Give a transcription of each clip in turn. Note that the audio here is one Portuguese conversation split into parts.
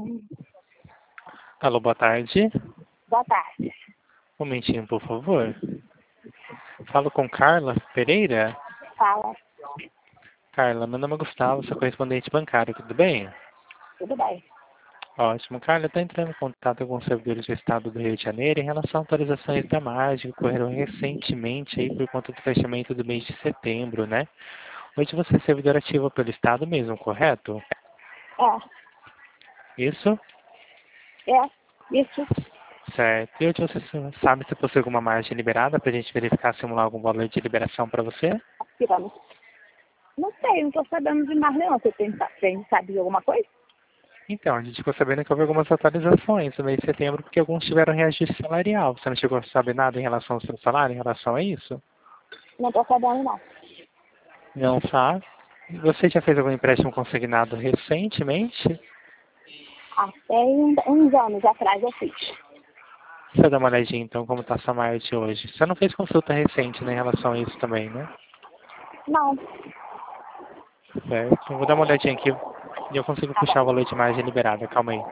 Alô, boa tarde. Boa tarde. Um momentinho, por favor. Falo com Carla Pereira. Fala. Carla, meu nome é Gustavo, sou correspondente bancário, tudo bem? Tudo bem. Ótimo. Carla, estou entrando em contato com os servidores do Estado do Rio de Janeiro em relação a atualizações da margem que ocorreram recentemente aí por conta do fechamento do mês de setembro, né? Hoje você é servidor ativo pelo Estado mesmo, correto? Isso? Isso. Certo. E hoje você sabe se possui alguma margem liberada para a gente verificar simular algum valor de liberação para você? Tiramos. Não sei, não estou sabendo de mais não. Você sabe de alguma coisa? Então, a gente ficou sabendo que houve algumas atualizações no mês de setembro, porque alguns tiveram reajuste salarial. Você não chegou a saber nada em relação ao seu salário, em relação a isso? Não estou sabendo não. Não sabe? Você já fez algum empréstimo consignado recentemente? Até uns anos atrás eu fiz. Deixa eu dar uma olhadinha então como está a sua margem hoje. Você não fez consulta recente, né, em relação a isso também, né? Não. Certo. Eu vou dar uma olhadinha aqui e eu consigo Tá puxar o bom. valor de margem liberada. Calma aí.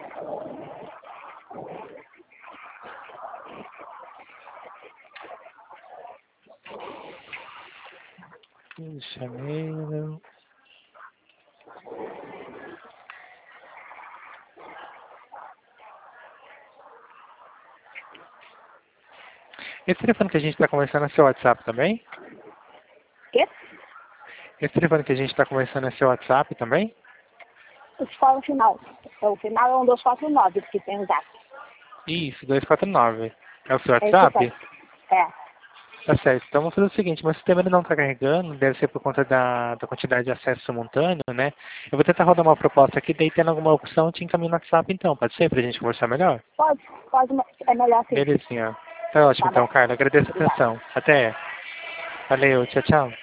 Janeiro. Esse telefone que a gente está conversando é seu WhatsApp também? Quê? Esse telefone que a gente está conversando é seu WhatsApp também? Escola final. O final é um 249 que tem o zap. Isso, 249. É o seu É isso WhatsApp? aí. É. Tá certo. Então vamos fazer o seguinte, meu sistema ele não está carregando, deve ser por conta da quantidade de acesso simultâneo, né? Eu vou tentar rodar uma proposta aqui, daí tendo alguma opção, eu te encaminho no WhatsApp então, pode ser? Pra gente conversar melhor? Pode, é melhor assim. Belezinha. Tá ótimo Tá então, bom. Carla. Agradeço a Obrigada. atenção. Até. Valeu, tchau, tchau.